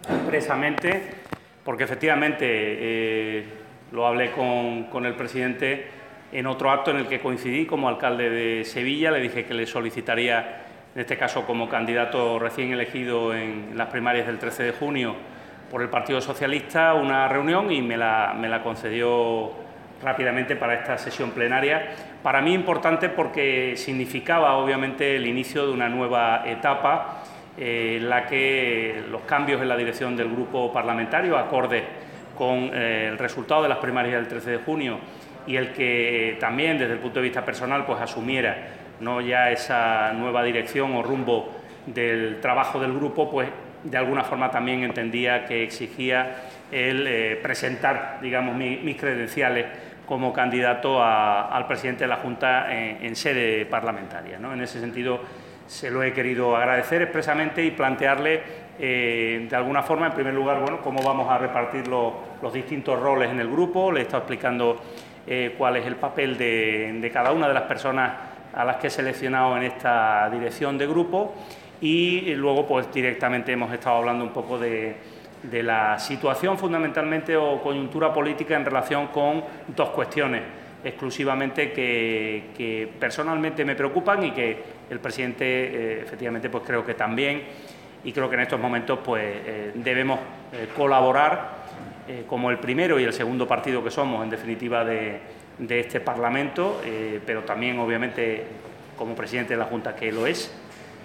expresamente, porque efectivamente lo hablé con el presidente en otro acto en el que coincidí como alcalde de Sevilla. Le dije que le solicitaría, en este caso como candidato recién elegido en las primarias del 13 de junio por el Partido Socialista, una reunión, y me la concedió rápidamente para esta sesión plenaria. Para mí importante porque significaba obviamente el inicio de una nueva etapa en la que los cambios en la dirección del grupo parlamentario, acorde con el resultado de las primarias del 13 de junio, y el que también desde el punto de vista personal pues asumiera no ya esa nueva dirección o rumbo del trabajo del grupo, pues de alguna forma también entendía que exigía el presentar, digamos, mis credenciales como candidato al presidente de la Junta en sede parlamentaria, ¿no? En ese sentido, se lo he querido agradecer expresamente y plantearle, de alguna forma, en primer lugar, bueno, cómo vamos a repartir los distintos roles en el grupo. Le he estado explicando cuál es el papel de cada una de las personas a las que he seleccionado en esta dirección de grupo, y luego, pues, directamente hemos estado hablando un poco de la situación, fundamentalmente, o coyuntura política en relación con dos cuestiones exclusivamente que personalmente me preocupan y que el presidente, efectivamente, pues creo que también, y creo que en estos momentos pues debemos colaborar como el primero y el segundo partido que somos, en definitiva, de este Parlamento, pero también, obviamente, como presidente de la Junta, que lo es,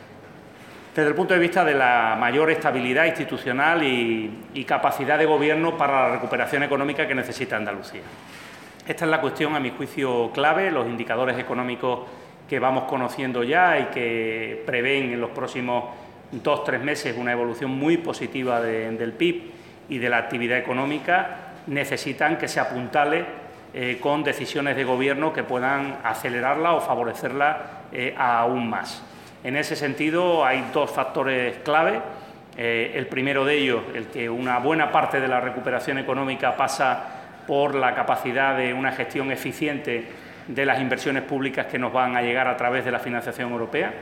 desde el punto de vista de la mayor estabilidad institucional y capacidad de gobierno para la recuperación económica que necesita Andalucía. Esta es la cuestión, a mi juicio, clave. Los indicadores económicos que vamos conociendo ya y que prevén en los próximos 2 o 3 meses una evolución muy positiva del PIB y de la actividad económica necesitan que se apuntale con decisiones de Gobierno que puedan acelerarla o favorecerla aún más. En ese sentido, hay 2 factores clave. El primero de ellos, el que una buena parte de la recuperación económica pasa por la capacidad de una gestión eficiente de las inversiones públicas que nos van a llegar a través de la financiación europea.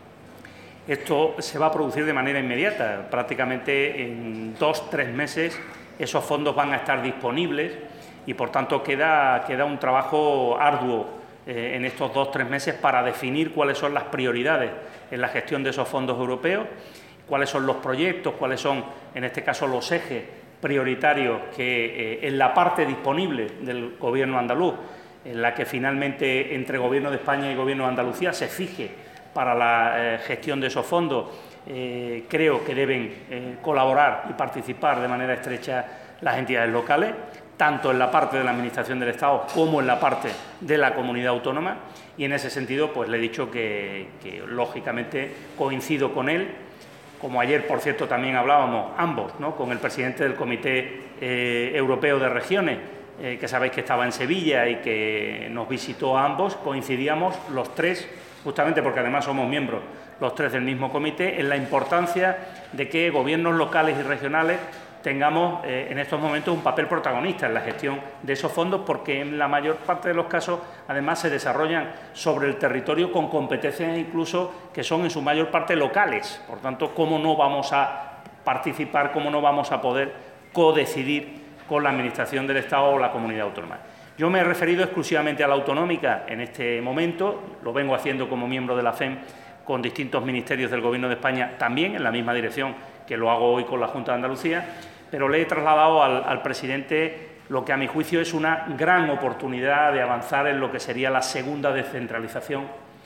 Esto se va a producir de manera inmediata. Prácticamente en 2 o 3 meses esos fondos van a estar disponibles y, por tanto, queda un trabajo arduo en estos 2 o 3 meses para definir cuáles son las prioridades en la gestión de esos fondos europeos, cuáles son los proyectos, cuáles son, en este caso, los ejes prioritarios que en la parte disponible del Gobierno andaluz, en la que finalmente entre Gobierno de España y Gobierno de Andalucía se fije para la gestión de esos fondos, creo que deben colaborar y participar de manera estrecha las entidades locales, tanto en la parte de la Administración del Estado como en la parte de la comunidad autónoma, y en ese sentido pues le he dicho que lógicamente coincido con él. Como ayer, por cierto, también hablábamos ambos, ¿no?, con el presidente del Comité Europeo de Regiones, que sabéis que estaba en Sevilla y que nos visitó a ambos, coincidíamos los 3, justamente porque además somos miembros los 3 del mismo comité, en la importancia de que gobiernos locales y regionales tengamos en estos momentos un papel protagonista en la gestión de esos fondos, porque en la mayor parte de los casos, además, se desarrollan sobre el territorio con competencias incluso que son en su mayor parte locales. Por tanto, ¿cómo no vamos a participar, cómo no vamos a poder codecidir con la Administración del Estado o la comunidad autónoma? Yo me he referido exclusivamente a la autonómica en este momento, lo vengo haciendo como miembro de la FEM con distintos ministerios del Gobierno de España, también en la misma dirección que lo hago hoy con la Junta de Andalucía, pero le he trasladado al presidente lo que a mi juicio es una gran oportunidad de avanzar en lo que sería la segunda descentralización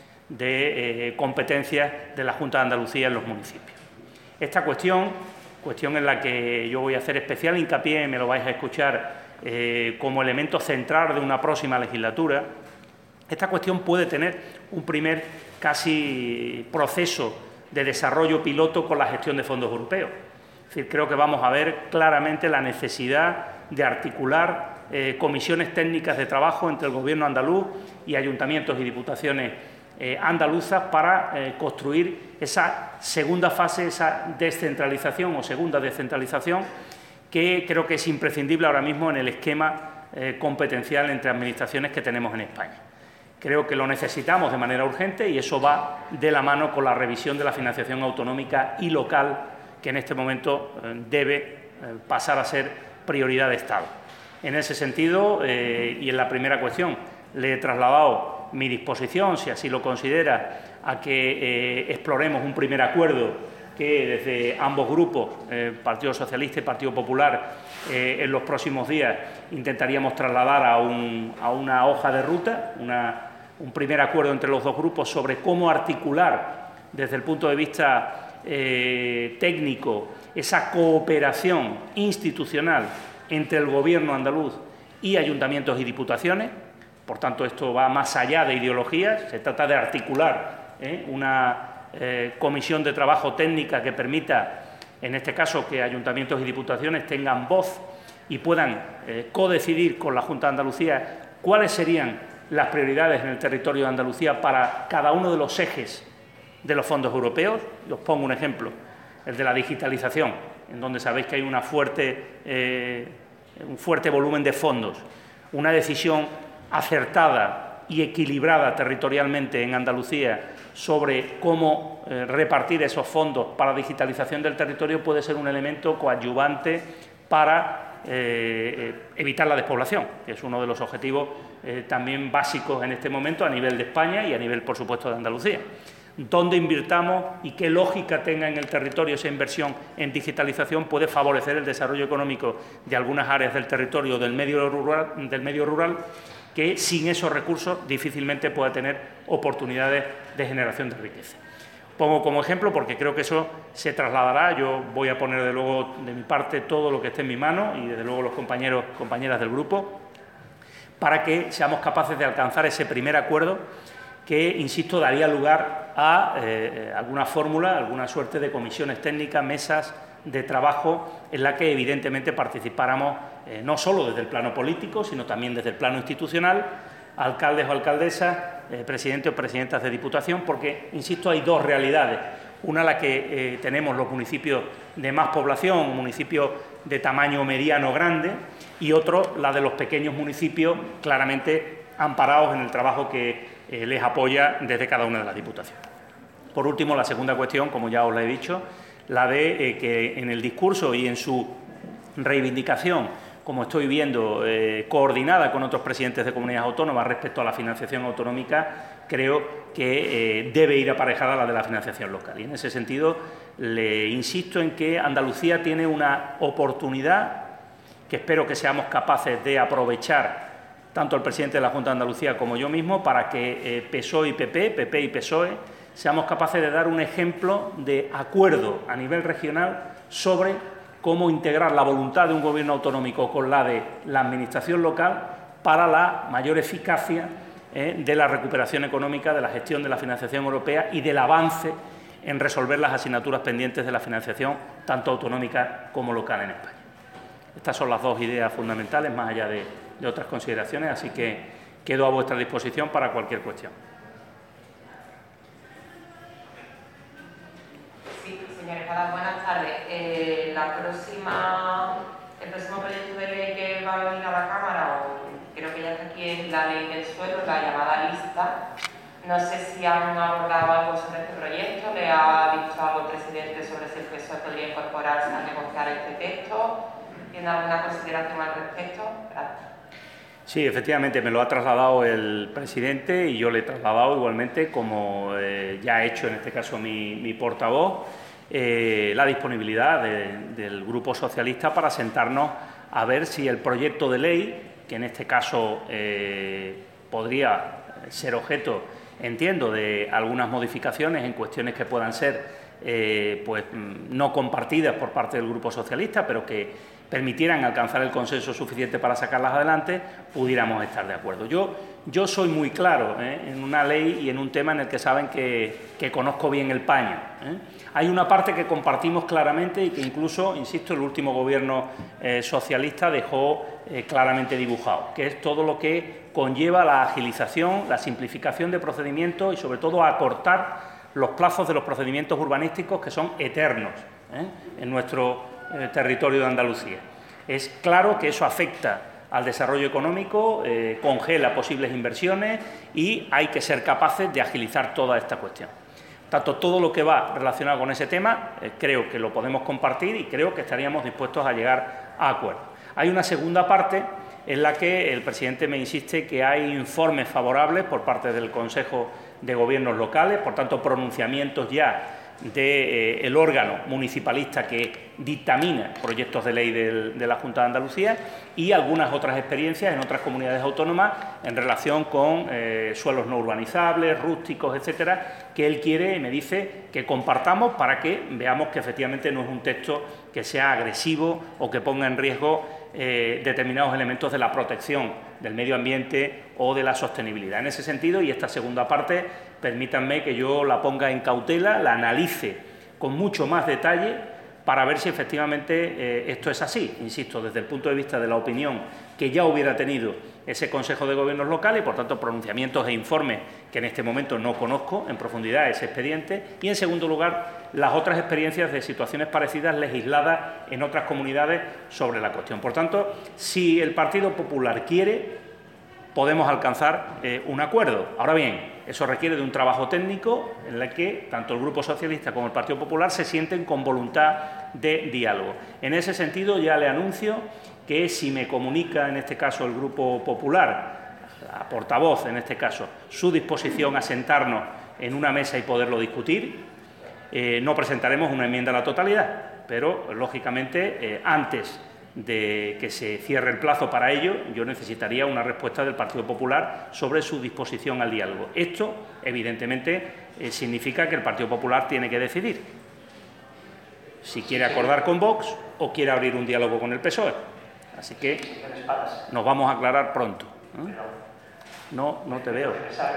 de competencias de la Junta de Andalucía en los municipios. Esta cuestión en la que yo voy a hacer especial hincapié, me lo vais a escuchar como elemento central de una próxima legislatura. Esta cuestión puede tener un primer casi proceso de desarrollo piloto con la gestión de fondos europeos. Es decir, creo que vamos a ver claramente la necesidad de articular comisiones técnicas de trabajo entre el Gobierno andaluz y ayuntamientos y diputaciones andaluzas para construir esa segunda fase, esa descentralización o segunda descentralización, que creo que es imprescindible ahora mismo en el esquema competencial entre administraciones que tenemos en España. Creo que lo necesitamos de manera urgente y eso va de la mano con la revisión de la financiación autonómica y local que en este momento debe pasar a ser prioridad de Estado. En ese sentido, y en la primera cuestión, le he trasladado mi disposición, si así lo considera, a que exploremos un primer acuerdo que desde ambos grupos, Partido Socialista y Partido Popular, en los próximos días intentaríamos trasladar a una hoja de ruta, un primer acuerdo entre los dos grupos sobre cómo articular desde el punto de vista técnico esa cooperación institucional entre el Gobierno andaluz y ayuntamientos y diputaciones. Por tanto, esto va más allá de ideologías, se trata de articular una comisión de trabajo técnica que permita, en este caso, que ayuntamientos y diputaciones tengan voz y puedan codecidir con la Junta de Andalucía cuáles serían las prioridades en el territorio de Andalucía para cada uno de los ejes de los fondos europeos. Y os pongo un ejemplo, el de la digitalización, en donde sabéis que hay un fuerte volumen de fondos. Una decisión acertada y equilibrada territorialmente en Andalucía sobre cómo repartir esos fondos para digitalización del territorio puede ser un elemento coadyuvante para evitar la despoblación, que es uno de los objetivos también básicos en este momento a nivel de España y a nivel, por supuesto, de Andalucía. Dónde invirtamos y qué lógica tenga en el territorio esa inversión en digitalización puede favorecer el desarrollo económico de algunas áreas del territorio del medio rural que sin esos recursos difícilmente pueda tener oportunidades de generación de riqueza. Pongo como ejemplo porque creo que eso se trasladará. Yo voy a poner, desde luego, de mi parte todo lo que esté en mi mano y, desde luego, los compañeras del grupo para que seamos capaces de alcanzar ese primer acuerdo que, insisto, daría lugar a alguna fórmula, alguna suerte de comisiones técnicas, mesas de trabajo en la que, evidentemente, participáramos no solo desde el plano político, sino también desde el plano institucional, alcaldes o alcaldesas, presidentes o presidentas de Diputación, porque, insisto, hay dos realidades. Una, la que tenemos los municipios de más población, municipios de tamaño mediano grande, y otro, la de los pequeños municipios, claramente amparados en el trabajo que les apoya desde cada una de las diputaciones. Por último, la segunda cuestión, como ya os la he dicho, la de que en el discurso y en su reivindicación, como estoy viendo, coordinada con otros presidentes de comunidades autónomas respecto a la financiación autonómica, creo que debe ir aparejada la de la financiación local. Y en ese sentido le insisto en que Andalucía tiene una oportunidad que espero que seamos capaces de aprovechar tanto el presidente de la Junta de Andalucía como yo mismo, para que PSOE y PP y PSOE, seamos capaces de dar un ejemplo de acuerdo a nivel regional sobre cómo integrar la voluntad de un gobierno autonómico con la de la administración local para la mayor eficacia de la recuperación económica, de la gestión de la financiación europea y del avance en resolver las asignaturas pendientes de la financiación, tanto autonómica como local en España. Estas son las dos ideas fundamentales, más allá de otras consideraciones, así que quedo a vuestra disposición para cualquier cuestión. Sí, señores, buenas tardes. El próximo proyecto de ley que va a venir a la Cámara, o creo que ya está aquí, es la ley del suelo, la llamada lista. No sé si han abordado algo sobre este proyecto, le ha dicho algo el presidente sobre si el PSOE podría incorporarse a negociar este texto. ¿Tiene alguna consideración al respecto? Gracias. Sí, efectivamente, me lo ha trasladado el presidente y yo le he trasladado igualmente, como ya ha hecho en este caso mi portavoz, la disponibilidad del Grupo Socialista para sentarnos a ver si el proyecto de ley, que en este caso podría ser objeto, entiendo, de algunas modificaciones en cuestiones que puedan ser pues no compartidas por parte del Grupo Socialista, pero que permitieran alcanzar el consenso suficiente para sacarlas adelante, pudiéramos estar de acuerdo. Yo soy muy claro en una ley y en un tema en el que saben que conozco bien el paño. Hay una parte que compartimos claramente y que incluso, insisto, el último gobierno socialista dejó claramente dibujado, que es todo lo que conlleva la agilización, la simplificación de procedimientos y, sobre todo, acortar los plazos de los procedimientos urbanísticos, que son eternos en nuestro territorio de Andalucía. Es claro que eso afecta al desarrollo económico, congela posibles inversiones y hay que ser capaces de agilizar toda esta cuestión. Tanto todo lo que va relacionado con ese tema, creo que lo podemos compartir y creo que estaríamos dispuestos a llegar a acuerdos. Hay una segunda parte en la que el presidente me insiste que hay informes favorables por parte del Consejo de Gobiernos locales, por tanto, pronunciamientos ya del órgano municipalista que dictamina proyectos de ley de la Junta de Andalucía y algunas otras experiencias en otras comunidades autónomas en relación con suelos no urbanizables, rústicos, etcétera, que él quiere y me dice que compartamos para que veamos que efectivamente no es un texto que sea agresivo o que ponga en riesgo determinados elementos de la protección del medio ambiente o de la sostenibilidad. En ese sentido, y esta segunda parte, permítanme que yo la ponga en cautela, la analice con mucho más detalle para ver si efectivamente esto es así. Insisto, desde el punto de vista de la opinión que ya hubiera tenido ese Consejo de Gobiernos locales y, por tanto, pronunciamientos e informes que en este momento no conozco en profundidad ese expediente. Y, en segundo lugar, las otras experiencias de situaciones parecidas legisladas en otras comunidades sobre la cuestión. Por tanto, si el Partido Popular quiere, podemos alcanzar un acuerdo. Ahora bien, eso requiere de un trabajo técnico en el que tanto el Grupo Socialista como el Partido Popular se sienten con voluntad de diálogo. En ese sentido, ya le anuncio que si me comunica, en este caso, el Grupo Popular, la portavoz, en este caso, su disposición a sentarnos en una mesa y poderlo discutir, no presentaremos una enmienda a la totalidad, pero, lógicamente, antes de que se cierre el plazo para ello, yo necesitaría una respuesta del Partido Popular sobre su disposición al diálogo. Esto, evidentemente, significa que el Partido Popular tiene que decidir si quiere acordar con Vox o quiere abrir un diálogo con el PSOE. Así que nos vamos a aclarar pronto. No te veo.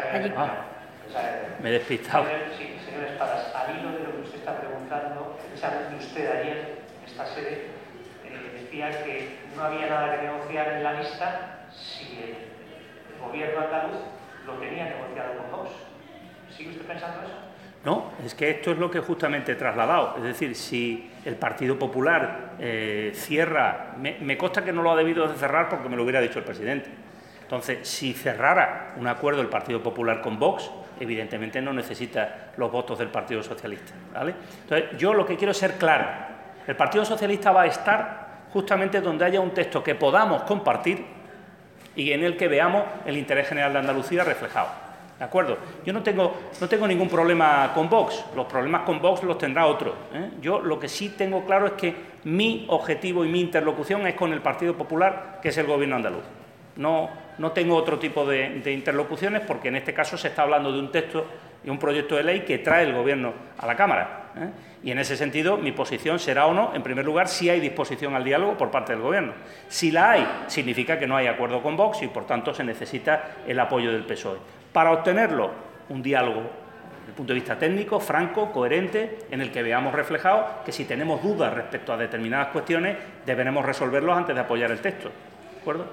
Me he despistado. Sí, señor Espadas, al hilo de lo que usted está preguntando, precisamente usted ayer en esta sede decía que no había nada que negociar en la lista si el Gobierno andaluz lo tenía negociado con Vox. ¿Sigue usted pensando eso? No, es que esto es lo que justamente he trasladado. Es decir, si el Partido Popular cierra... Me consta que no lo ha debido de cerrar porque me lo hubiera dicho el presidente. Entonces, si cerrara un acuerdo el Partido Popular con Vox, evidentemente no necesita los votos del Partido Socialista, ¿vale? Entonces, yo lo que quiero es ser claro. El Partido Socialista va a estar justamente donde haya un texto que podamos compartir y en el que veamos el interés general de Andalucía reflejado. ¿De acuerdo? Yo no tengo ningún problema con Vox. Los problemas con Vox los tendrá otro. Yo lo que sí tengo claro es que mi objetivo y mi interlocución es con el Partido Popular, que es el Gobierno andaluz. No tengo otro tipo de interlocuciones porque en este caso se está hablando de un texto y un proyecto de ley que trae el Gobierno a la Cámara. Y en ese sentido mi posición será o no, en primer lugar, si hay disposición al diálogo por parte del Gobierno. Si la hay, significa que no hay acuerdo con Vox y, por tanto, se necesita el apoyo del PSOE. Para obtenerlo, un diálogo desde el punto de vista técnico, franco, coherente, en el que veamos reflejado que si tenemos dudas respecto a determinadas cuestiones, deberemos resolverlos antes de apoyar el texto. ¿De acuerdo?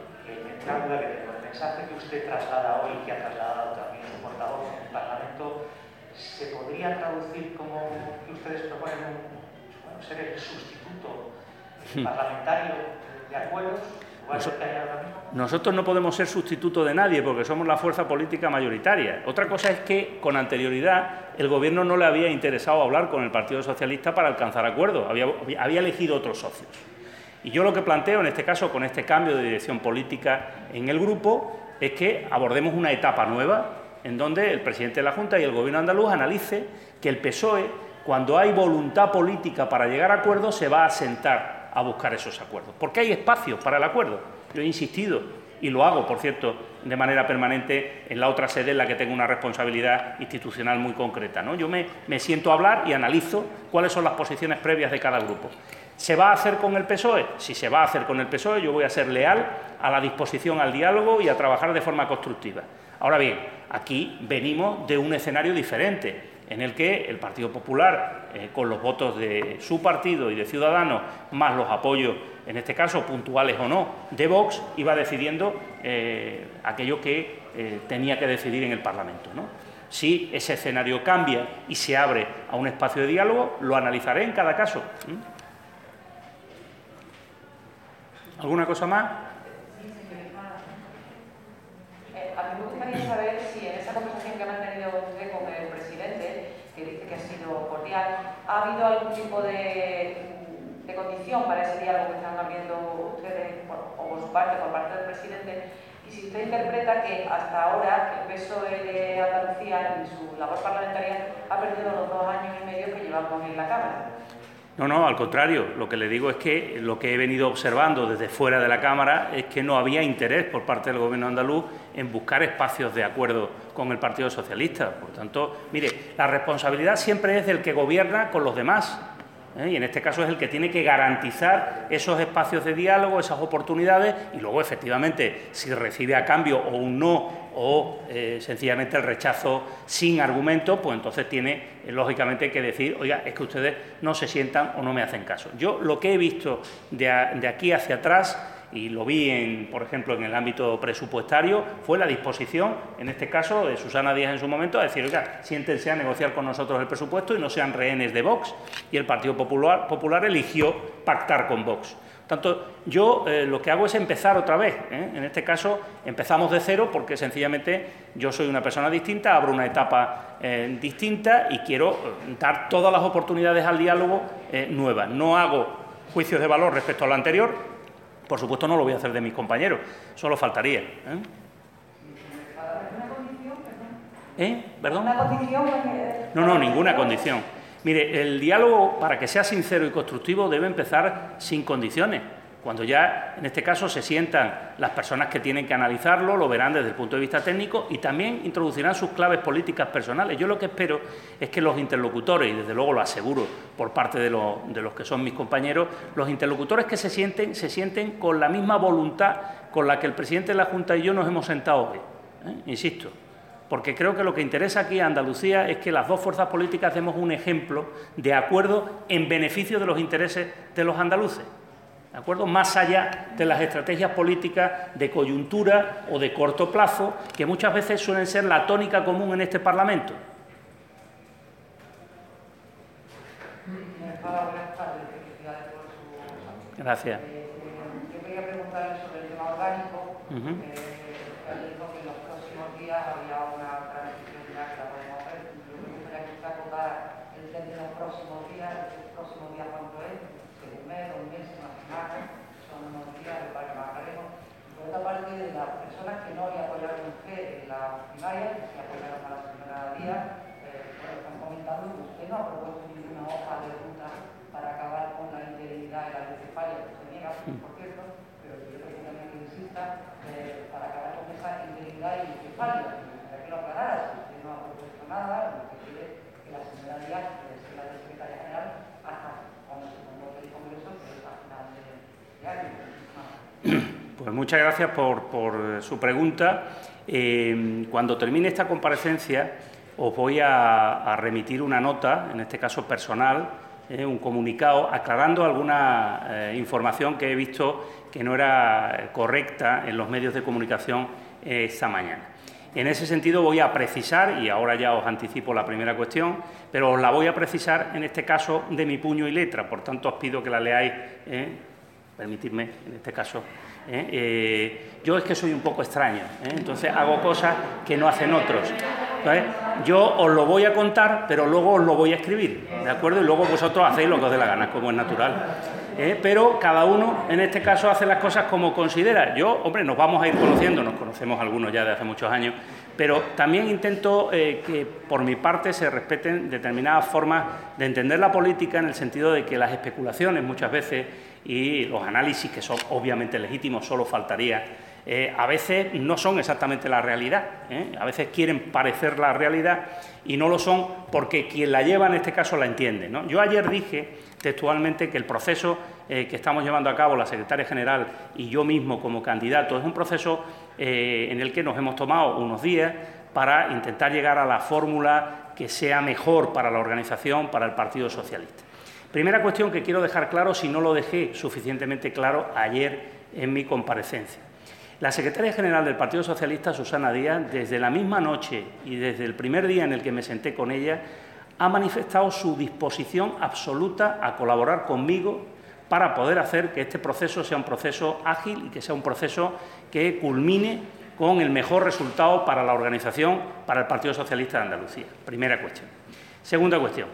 El mensaje que usted traslada hoy, que ha trasladado también su portavoz en el Parlamento, ¿se podría traducir como que ustedes proponen ser el sustituto parlamentario de acuerdos? Nosotros no podemos ser sustituto de nadie porque somos la fuerza política mayoritaria. Otra cosa es que con anterioridad el Gobierno no le había interesado hablar con el Partido Socialista para alcanzar acuerdos, había elegido otros socios. Y yo lo que planteo en este caso, con este cambio de dirección política en el grupo, es que abordemos una etapa nueva en donde el presidente de la Junta y el Gobierno andaluz analice que el PSOE, cuando hay voluntad política para llegar a acuerdos, se va a sentar a buscar esos acuerdos. Porque hay espacio para el acuerdo. Yo he insistido, y lo hago, por cierto, de manera permanente en la otra sede en la que tengo una responsabilidad institucional muy concreta, ¿no? Yo me siento a hablar y analizo cuáles son las posiciones previas de cada grupo. ¿Se va a hacer con el PSOE? Si se va a hacer con el PSOE, yo voy a ser leal a la disposición al diálogo y a trabajar de forma constructiva. Ahora bien, aquí venimos de un escenario diferente, en el que el Partido Popular, con los votos de su partido y de Ciudadanos, más los apoyos, en este caso puntuales o no, de Vox, iba decidiendo aquello que tenía que decidir en el Parlamento, ¿no? Si ese escenario cambia y se abre a un espacio de diálogo, lo analizaré en cada caso. ¿Alguna cosa más? A mí me gustaría saber si en esa conversación que ha mantenido usted con el presidente, que dice que sido cordial. ¿Ha habido algún tipo de condición para ese diálogo que están abriendo ustedes, o por su parte, por parte del presidente? Y si usted interpreta que hasta ahora el PSOE de Andalucía, en su labor parlamentaria, ha perdido los 2 años y medio que llevamos en la Cámara. No, al contrario. Lo que le digo es que lo que he venido observando desde fuera de la Cámara es que no había interés por parte del Gobierno andaluz en buscar espacios de acuerdo con el Partido Socialista. Por tanto, mire, la responsabilidad siempre es del que gobierna con los demás. Y en este caso es el que tiene que garantizar esos espacios de diálogo, esas oportunidades, y luego, efectivamente, si recibe a cambio o un no o sencillamente el rechazo sin argumento, pues entonces tiene, lógicamente, que decir, oiga, es que ustedes no se sientan o no me hacen caso. Yo lo que he visto de aquí hacia atrás, y lo vi, por ejemplo, en el ámbito presupuestario, fue la disposición, en este caso, de Susana Díaz en su momento, a decir, oiga, siéntense a negociar con nosotros el presupuesto y no sean rehenes de Vox. Y el Partido Popular eligió pactar con Vox. Por tanto, yo lo que hago es empezar otra vez. En este caso, empezamos de cero porque, sencillamente, yo soy una persona distinta, abro una etapa distinta y quiero dar todas las oportunidades al diálogo nuevas. No hago juicios de valor respecto a lo anterior. Por supuesto, no lo voy a hacer de mis compañeros, solo faltaría. ¿Perdón? ¿Una condición? No, ninguna condición. Mire, el diálogo, para que sea sincero y constructivo, debe empezar sin condiciones. Cuando ya, en este caso, se sientan las personas que tienen que analizarlo, lo verán desde el punto de vista técnico y también introducirán sus claves políticas personales. Yo lo que espero es que los interlocutores, y desde luego lo aseguro por parte de los que son mis compañeros, los interlocutores que se sienten con la misma voluntad con la que el presidente de la Junta y yo nos hemos sentado hoy. Insisto, porque creo que lo que interesa aquí a Andalucía es que las dos fuerzas políticas demos un ejemplo de acuerdo en beneficio de los intereses de los andaluces. ¿De acuerdo? Más allá de las estrategias políticas de coyuntura o de corto plazo, que muchas veces suelen ser la tónica común en este Parlamento. Gracias. Yo quería preguntarle sobre el tema orgánico. Dijo que en los próximos días había una transición que la podemos hacer. Yo me gustaría que usted acotara el término próximos días. ¿El próximo día cuánto es? ¿Un mes, 2 meses, una semana? Son unos días para que marcaremos. Por otra parte, de las personas que no le apoyaron a usted en la primaria, que se apoyaron a la señora Díaz, están comentando que usted no ha propuesto ninguna hoja de ruta para acabar con la interinidad y la bicefalia, que se niega, por cierto, pero yo creo que también que insista para acabar con esa interinidad y bicefalia. Que lo aclarara, si usted no ha propuesto nada, lo que quiere que la señora Díaz sea la secretaria general hasta cuando se convoque el Congreso, que es a final de año. Pues muchas gracias por su pregunta. Cuando termine esta comparecencia, os voy a remitir una nota, en este caso personal, un comunicado, aclarando alguna información que he visto que no era correcta en los medios de comunicación esta mañana. En ese sentido voy a precisar, y ahora ya os anticipo la primera cuestión, pero os la voy a precisar en este caso de mi puño y letra, por tanto os pido que la leáis, permitidme en este caso. Yo es que soy un poco extraño, entonces hago cosas que no hacen otros. ¿Vale? Yo os lo voy a contar, pero luego os lo voy a escribir, ¿de acuerdo? Y luego vosotros hacéis lo que os dé la gana, como es natural. Pero cada uno, en este caso, hace las cosas como considera. Yo, hombre, nos vamos a ir conociendo, nos conocemos algunos ya de hace muchos años, pero también intento que, por mi parte, se respeten determinadas formas de entender la política, en el sentido de que las especulaciones muchas veces y los análisis, que son obviamente legítimos, solo faltaría, a veces no son exactamente la realidad, a veces quieren parecer la realidad y no lo son porque quien la lleva en este caso la entiende, ¿no? Yo ayer dije textualmente que el proceso que estamos llevando a cabo la secretaria general y yo mismo como candidato es un proceso en el que nos hemos tomado unos días para intentar llegar a la fórmula que sea mejor para la organización, para el Partido Socialista. Primera cuestión que quiero dejar claro, si no lo dejé suficientemente claro ayer en mi comparecencia. La secretaria general del Partido Socialista, Susana Díaz, desde la misma noche y desde el primer día en el que me senté con ella, ha manifestado su disposición absoluta a colaborar conmigo para poder hacer que este proceso sea un proceso ágil y que sea un proceso que culmine con el mejor resultado para la organización, para el Partido Socialista de Andalucía. Primera cuestión. Segunda cuestión.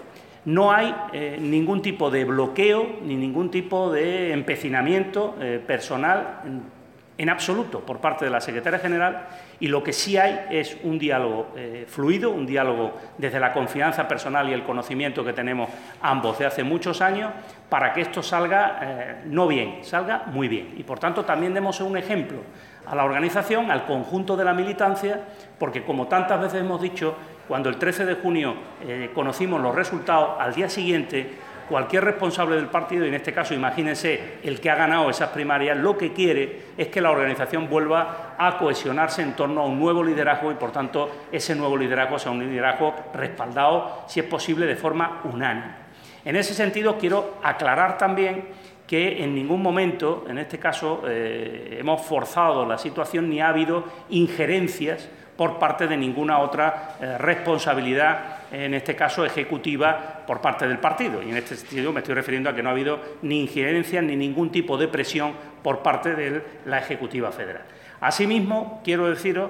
no hay ningún tipo de bloqueo ni ningún tipo de empecinamiento personal en absoluto por parte de la Secretaria General, y lo que sí hay es un diálogo fluido, un diálogo desde la confianza personal y el conocimiento que tenemos ambos de hace muchos años, para que esto salga no bien, salga muy bien. Y, por tanto, también demos un ejemplo a la organización, al conjunto de la militancia, porque, como tantas veces hemos dicho, cuando el 13 de junio conocimos los resultados, al día siguiente cualquier responsable del partido, y en este caso imagínense el que ha ganado esas primarias, lo que quiere es que la organización vuelva a cohesionarse en torno a un nuevo liderazgo y, por tanto, ese nuevo liderazgo sea un liderazgo respaldado, si es posible, de forma unánime. En ese sentido, quiero aclarar también que en ningún momento, en este caso, hemos forzado la situación ni ha habido injerencias por parte de ninguna otra responsabilidad, en este caso ejecutiva, por parte del partido. Y en este sentido me estoy refiriendo a que no ha habido ni injerencias ni ningún tipo de presión por parte de la Ejecutiva Federal. Asimismo, quiero deciros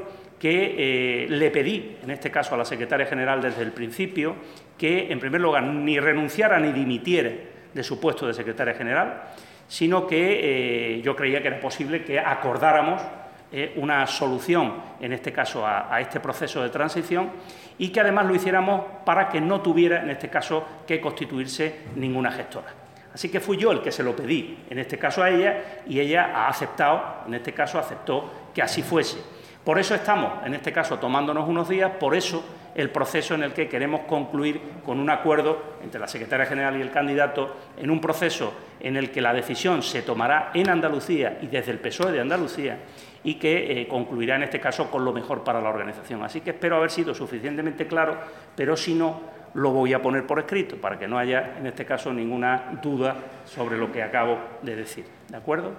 que le pedí, en este caso a la Secretaria General desde el principio, que, en primer lugar, ni renunciara ni dimitiera de su puesto de Secretaria General, sino que yo creía que era posible que acordáramos una solución, en este caso, a este proceso de transición, y que además lo hiciéramos para que no tuviera, en este caso, que constituirse ninguna gestora. Así que fui yo el que se lo pedí, en este caso a ella, y ella ha aceptado, en este caso aceptó que así fuese. Por eso estamos, en este caso, tomándonos unos días, por eso el proceso en el que queremos concluir con un acuerdo entre la Secretaria General y el candidato, en un proceso en el que la decisión se tomará en Andalucía y desde el PSOE de Andalucía, y que concluirá, en este caso, con lo mejor para la organización. Así que espero haber sido suficientemente claro, pero si no, lo voy a poner por escrito, para que no haya, en este caso, ninguna duda sobre lo que acabo de decir. ¿De acuerdo?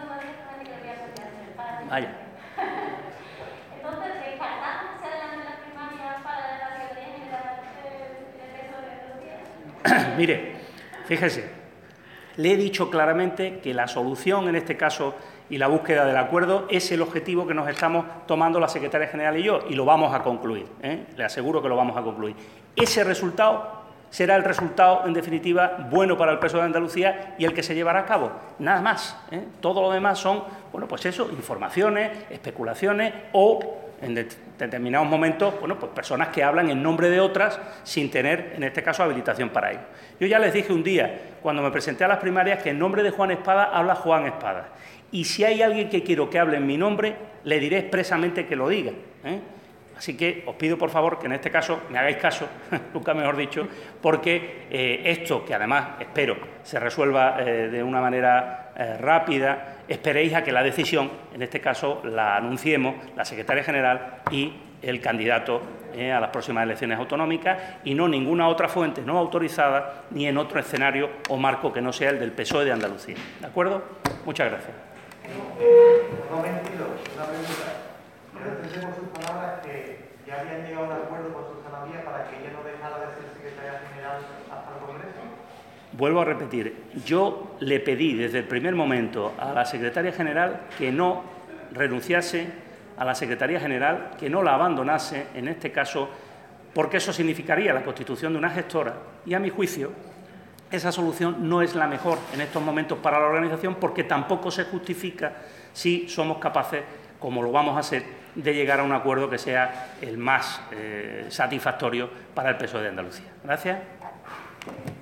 Vaya. Entonces, ¿descartamos que se adelanten las primarias para la Secretaría General del PSOE de Andalucía? Mire, fíjese, le he dicho claramente que la solución, en este caso, y la búsqueda del acuerdo es el objetivo que nos estamos tomando la Secretaria General y yo, y lo vamos a concluir, le aseguro que lo vamos a concluir. Ese resultado será el resultado, en definitiva, bueno para el PSOE de Andalucía y el que se llevará a cabo, nada más. Todo lo demás son, bueno, pues eso, informaciones, especulaciones o, en determinados momentos, bueno, pues personas que hablan en nombre de otras sin tener, en este caso, habilitación para ello. Yo ya les dije un día, cuando me presenté a las primarias, que en nombre de Juan Espada habla Juan Espada. Y si hay alguien que quiero que hable en mi nombre, le diré expresamente que lo diga. Así que os pido, por favor, que en este caso me hagáis caso, nunca mejor dicho, porque esto, que además espero se resuelva de una manera rápida, esperéis a que la decisión, en este caso, la anunciemos la Secretaria General y el candidato a las próximas elecciones autonómicas, y no ninguna otra fuente no autorizada ni en otro escenario o marco que no sea el del PSOE de Andalucía. ¿De acuerdo? Muchas gracias. Un momentito, una pregunta. Yo por sus palabras que ya habían llegado a un acuerdo con Susana Díaz para que ella no dejara de ser Secretaria General hasta el Congreso. Vuelvo a repetir, yo le pedí desde el primer momento a la Secretaria General que no renunciase a la Secretaría General, que no la abandonase, en este caso, porque eso significaría la constitución de una gestora, y a mi juicio esa solución no es la mejor en estos momentos para la organización, porque tampoco se justifica si somos capaces, como lo vamos a hacer, de llegar a un acuerdo que sea el más satisfactorio para el PSOE de Andalucía. Gracias.